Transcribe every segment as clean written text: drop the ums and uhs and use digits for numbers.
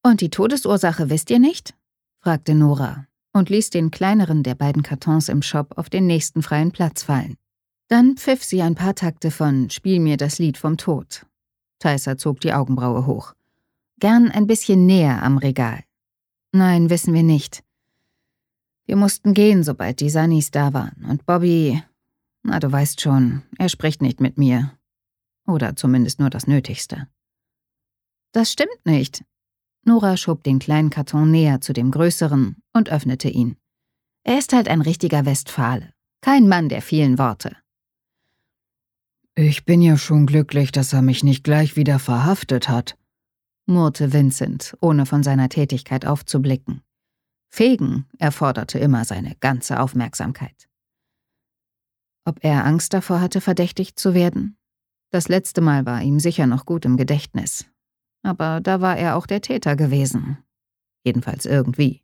»Und die Todesursache wisst ihr nicht?« fragte Nora und ließ den kleineren der beiden Kartons im Shop auf den nächsten freien Platz fallen. Dann pfiff sie ein paar Takte von »Spiel mir das Lied vom Tod«. Tayser zog die Augenbraue hoch. »Gern ein bisschen näher am Regal.« »Nein, wissen wir nicht. Wir mussten gehen, sobald die Sunnys da waren. Und Bobby, na, du weißt schon, er spricht nicht mit mir. Oder zumindest nur das Nötigste.« »Das stimmt nicht.« Nora schob den kleinen Karton näher zu dem größeren und öffnete ihn. »Er ist halt ein richtiger Westfale. Kein Mann der vielen Worte.« »Ich bin ja schon glücklich, dass er mich nicht gleich wieder verhaftet hat«, murrte Vincent, ohne von seiner Tätigkeit aufzublicken. Fegen erforderte immer seine ganze Aufmerksamkeit. Ob er Angst davor hatte, verdächtigt zu werden? Das letzte Mal war ihm sicher noch gut im Gedächtnis. Aber da war er auch der Täter gewesen. Jedenfalls irgendwie.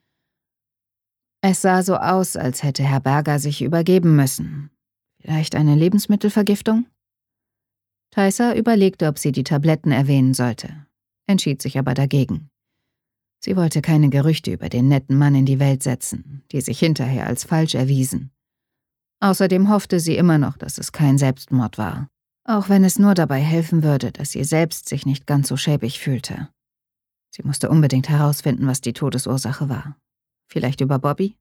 Es sah so aus, als hätte Herr Berger sich übergeben müssen. Vielleicht eine Lebensmittelvergiftung? Tayser überlegte, ob sie die Tabletten erwähnen sollte, entschied sich aber dagegen. Sie wollte keine Gerüchte über den netten Mann in die Welt setzen, die sich hinterher als falsch erwiesen. Außerdem hoffte sie immer noch, dass es kein Selbstmord war, auch wenn es nur dabei helfen würde, dass sie selbst sich nicht ganz so schäbig fühlte. Sie musste unbedingt herausfinden, was die Todesursache war. Vielleicht über Bobby?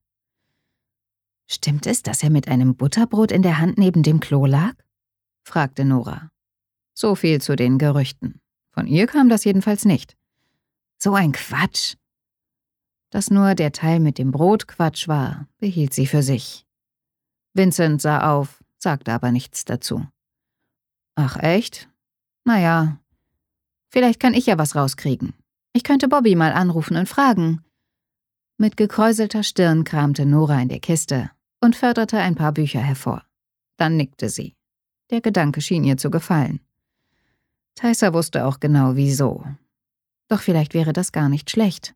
»Stimmt es, dass er mit einem Butterbrot in der Hand neben dem Klo lag?« fragte Nora. So viel zu den Gerüchten. Von ihr kam das jedenfalls nicht. So ein Quatsch. Dass nur der Teil mit dem Brot Quatsch war, behielt sie für sich. Vincent sah auf, sagte aber nichts dazu. »Ach echt? Naja, vielleicht kann ich ja was rauskriegen. Ich könnte Bobby mal anrufen und fragen.« Mit gekräuselter Stirn kramte Nora in der Kiste und förderte ein paar Bücher hervor. Dann nickte sie. Der Gedanke schien ihr zu gefallen. Tayser wusste auch genau, wieso. Doch vielleicht wäre das gar nicht schlecht.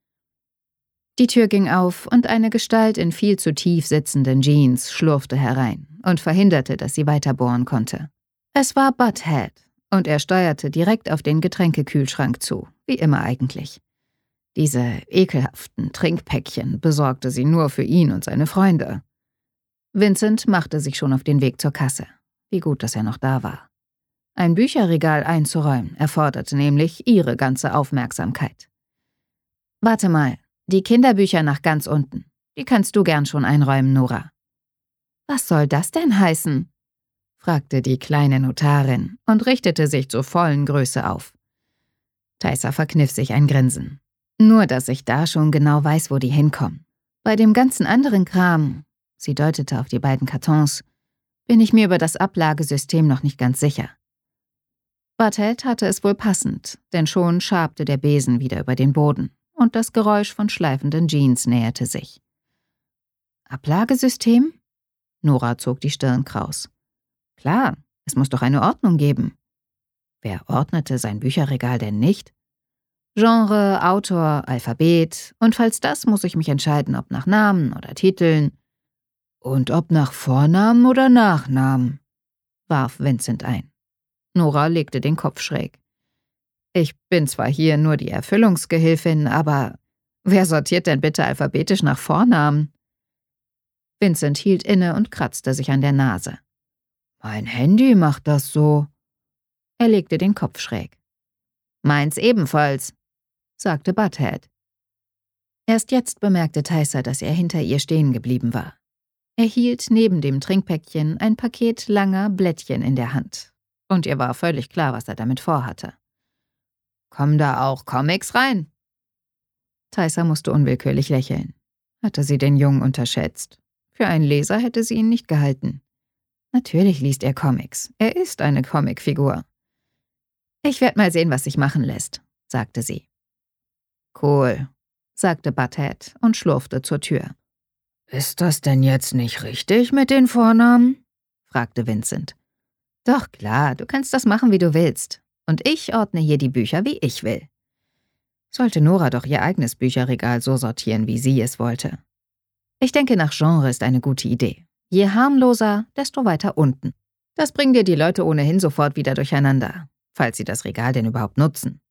Die Tür ging auf und eine Gestalt in viel zu tief sitzenden Jeans schlurfte herein und verhinderte, dass sie weiterbohren konnte. Es war Butthead und er steuerte direkt auf den Getränkekühlschrank zu, wie immer eigentlich. Diese ekelhaften Trinkpäckchen besorgte sie nur für ihn und seine Freunde. Vincent machte sich schon auf den Weg zur Kasse. Wie gut, dass er noch da war. Ein Bücherregal einzuräumen erforderte nämlich ihre ganze Aufmerksamkeit. »Warte mal, die Kinderbücher nach ganz unten. Die kannst du gern schon einräumen, Nora.« »Was soll das denn heißen?« fragte die kleine Notarin und richtete sich zur vollen Größe auf. Tayser verkniff sich ein Grinsen. »Nur, dass ich da schon genau weiß, wo die hinkommen. Bei dem ganzen anderen Kram«, sie deutete auf die beiden Kartons, »bin ich mir über das Ablagesystem noch nicht ganz sicher.« Butthead hatte es wohl passend, denn schon schabte der Besen wieder über den Boden und das Geräusch von schleifenden Jeans näherte sich. »Ablagesystem?« Nora zog die Stirn kraus. »Klar, es muss doch eine Ordnung geben. Wer ordnete sein Bücherregal denn nicht? Genre, Autor, Alphabet, und falls das, muss ich mich entscheiden, ob nach Namen oder Titeln.« »Und ob nach Vornamen oder Nachnamen?« warf Vincent ein. Nora legte den Kopf schräg. »Ich bin zwar hier nur die Erfüllungsgehilfin, aber wer sortiert denn bitte alphabetisch nach Vornamen?« Vincent hielt inne und kratzte sich an der Nase. »Mein Handy macht das so.« Er legte den Kopf schräg. »Meins ebenfalls«, sagte Butthead. Erst jetzt bemerkte Tayser, dass er hinter ihr stehen geblieben war. Er hielt neben dem Trinkpäckchen ein Paket langer Blättchen in der Hand. Und ihr war völlig klar, was er damit vorhatte. »Kommen da auch Comics rein?« Tayser musste unwillkürlich lächeln. Hatte sie den Jungen unterschätzt? Für einen Leser hätte sie ihn nicht gehalten. Natürlich liest er Comics. Er ist eine Comicfigur. »Ich werde mal sehen, was sich machen lässt«, sagte sie. »Cool«, sagte Butthead und schlurfte zur Tür. »Ist das denn jetzt nicht richtig mit den Vornamen?« fragte Vincent. »Doch klar, du kannst das machen, wie du willst. Und ich ordne hier die Bücher, wie ich will.« Sollte Nora doch ihr eigenes Bücherregal so sortieren, wie sie es wollte. »Ich denke, nach Genre ist eine gute Idee. Je harmloser, desto weiter unten. Das bringen dir die Leute ohnehin sofort wieder durcheinander, falls sie das Regal denn überhaupt nutzen.«